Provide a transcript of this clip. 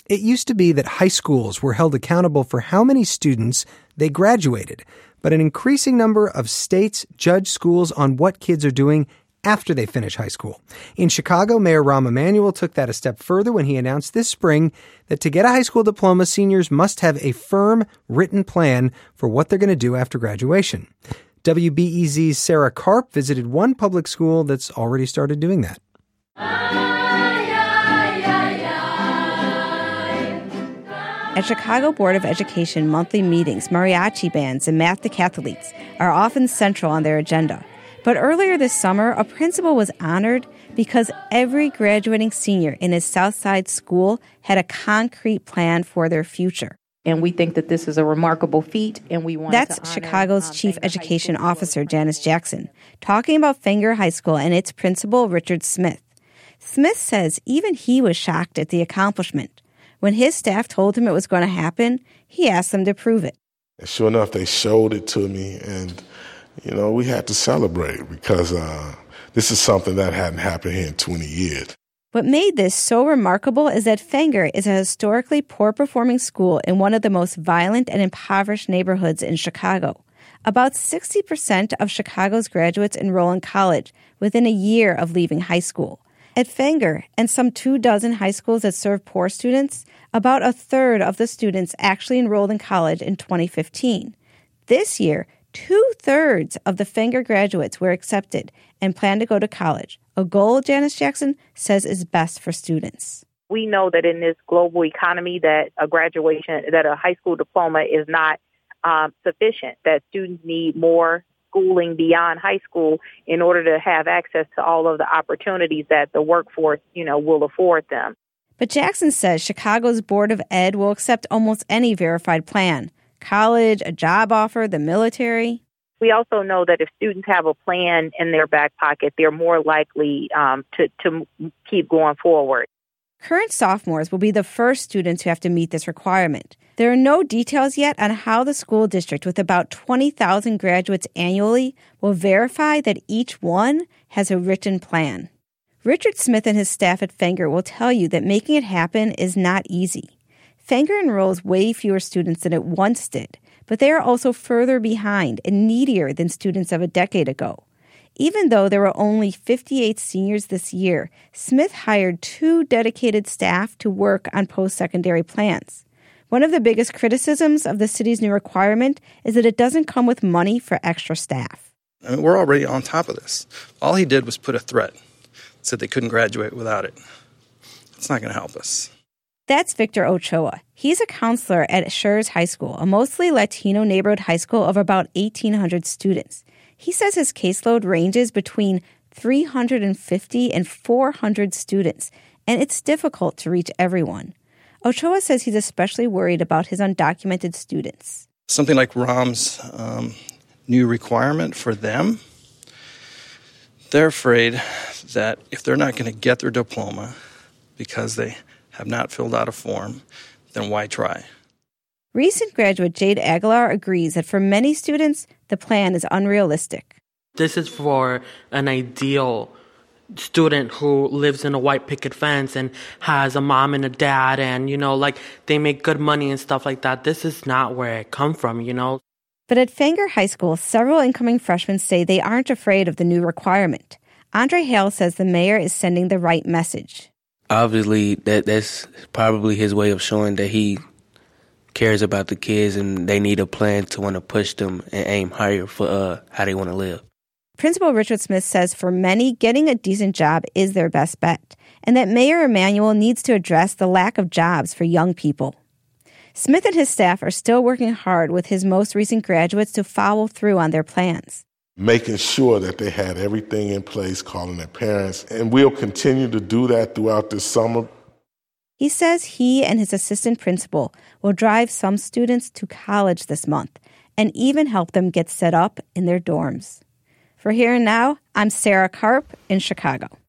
It used to be that high schools were held accountable for how many students they graduated, but an increasing number of states judge schools on what kids are doing after they finish high school. In Chicago, Mayor Rahm Emanuel took that a step further when he announced this spring that to get a high school diploma, seniors must have a firm written plan for what they're going to do after graduation. WBEZ's Sarah Karp visited one public school that's already started doing that. At Chicago Board of Education monthly meetings, mariachi bands and math decathletes are often central on their agenda. But earlier this summer, a principal was honored because every graduating senior in his Southside school had a concrete plan for their future. And we think that this is a remarkable feat, and we want That's Chicago's Chief Education Officer, Janice Jackson, talking about Fenger High School and its principal, Richard Smith. Smith says even he was shocked at the accomplishment. When his staff told him it was going to happen, he asked them to prove it. And sure enough, they showed it to me, and we had to celebrate because this is something that hadn't happened here in 20 years. What made this so remarkable is that Fenger is a historically poor-performing school in one of the most violent and impoverished neighborhoods in Chicago. About 60% of Chicago's graduates enroll in college within a year of leaving high school. At Fenger and some 24 high schools that serve poor students, about a third of the students actually enrolled in college in 2015. This year, 2/3 of the Fenger graduates were accepted and plan to go to college, a goal Janice Jackson says is best for students. We know that in this global economy that a high school diploma is not sufficient, that students need more schooling beyond high school in order to have access to all of the opportunities that the workforce, will afford them. But Jackson says Chicago's Board of Ed will accept almost any verified plan. College, a job offer, the military. We also know that if students have a plan in their back pocket, they're more likely to keep going forward. Current sophomores will be the first students who have to meet this requirement. There are no details yet on how the school district, with about 20,000 graduates annually, will verify that each one has a written plan. Richard Smith and his staff at Fenger will tell you that making it happen is not easy. Fenger enrolls way fewer students than it once did, but they are also further behind and needier than students of a decade ago. Even though there were only 58 seniors this year, Smith hired 2 dedicated staff to work on post-secondary plans. One of the biggest criticisms of the city's new requirement is that it doesn't come with money for extra staff. We're already on top of this. All he did was put a threat, said they couldn't graduate without it. It's not going to help us. That's Victor Ochoa. He's a counselor at Schurz High School, a mostly Latino neighborhood high school of about 1,800 students. He says his caseload ranges between 350 and 400 students, and it's difficult to reach everyone. Ochoa says he's especially worried about his undocumented students. Something like Rahm's new requirement for them, they're afraid that if they're not going to get their diploma because they have not filled out a form, then why try? Recent graduate Jade Aguilar agrees that for many students, the plan is unrealistic. This is for an ideal student who lives in a white picket fence and has a mom and a dad and, they make good money and stuff like that. This is not where it come from, But at Fenger High School, several incoming freshmen say they aren't afraid of the new requirement. Andre Hale says the mayor is sending the right message. Obviously, that's probably his way of showing that he cares about the kids and they need a plan to want to push them and aim higher for how they want to live. Principal Richard Smith says for many, getting a decent job is their best bet, and that Mayor Emanuel needs to address the lack of jobs for young people. Smith and his staff are still working hard with his most recent graduates to follow through on their plans. Making sure that they had everything in place, calling their parents, and we'll continue to do that throughout this summer. He says he and his assistant principal will drive some students to college this month and even help them get set up in their dorms. For Here and Now, I'm Sarah Karp in Chicago.